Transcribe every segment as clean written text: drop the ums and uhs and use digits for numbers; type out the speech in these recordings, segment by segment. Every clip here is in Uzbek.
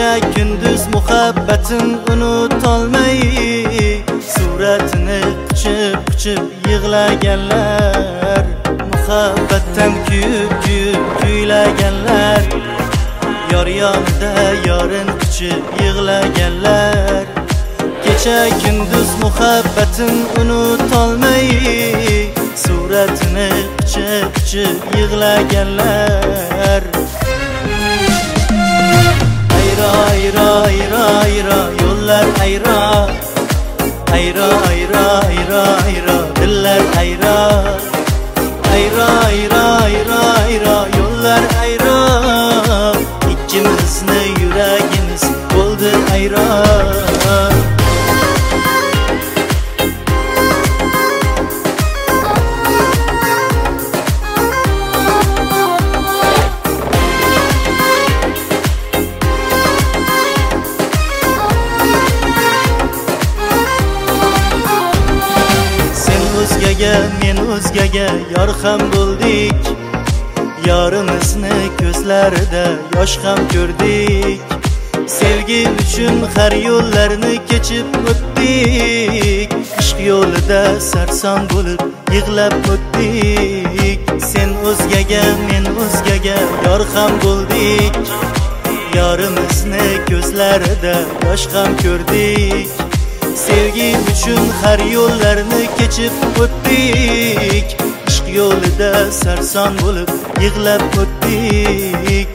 Kecha gündüz muhabbatin unutolmay suratini quchib yig'laganlar, muhabbatdan kuyib kuylaganlar, yor yonida yorin quchib yig'laganlar. Kecha gündüz muhabbatin unutolmay suratini quchib yig'laganlar. Ayro yo'llar ayro, ayro dillar ayro, ayro yo'llar ayro, ikkimizni yuragimiz bo'ldi ayro. Men o'zgaga yor ham bo'ldik, yorimizni ko'zlarida yosh ham ko'rdik. Sevgi uchun har yo'llarni kechib o'tdik, ishq yo'lida sarson bo'lib yig'lab o'tdik. Sen o'zgaga men o'zgaga yor ham bo'ldik, yorimizni ko'zlarida yosh ham ko'rdik. Sevgi uchun har yo'llarni kechib o'tdik, ishq yo'lida sarson bo'lib yig'lab o'tdik.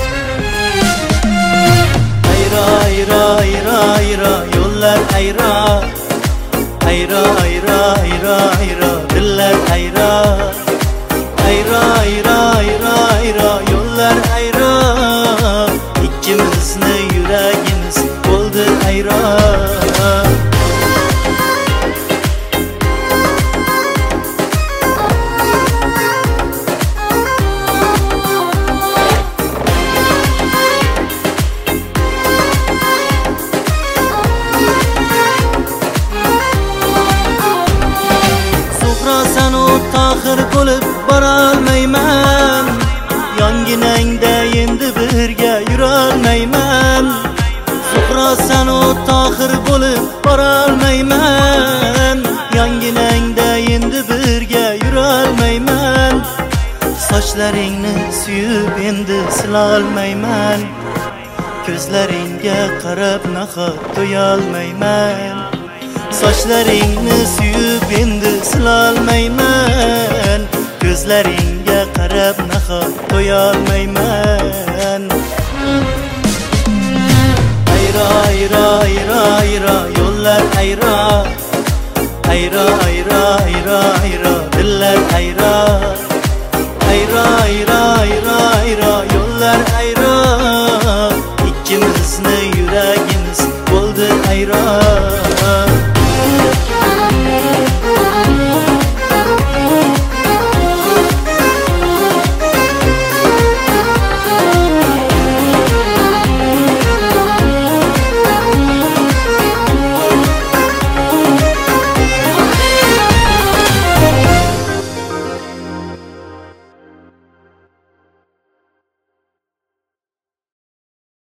Ayro yo'llar ayro, ayro dillar ayro, ayro yo'llar ayro, ikkimizni yuragimiz bo'ldi ayro. Tohir bo'lib borolmayman, yonginangda endi birga yurolmayman. Zuhro sanu tohir bo'lib borolmayman, yonginangda endi birga yurolmayman. Sochlaringni suyib endi silolmayman, ko'zlaringga qarab nahot to'yolmayman. Sochlaringni suyib endi silolmayman, ko'zlaringga qarab nahot to'yolmayman. Ayro yo'llar ayro, ayro dillar ayro, ayro yo'llar ayro, ikkimizni yuragimiz bo'ldi ayro.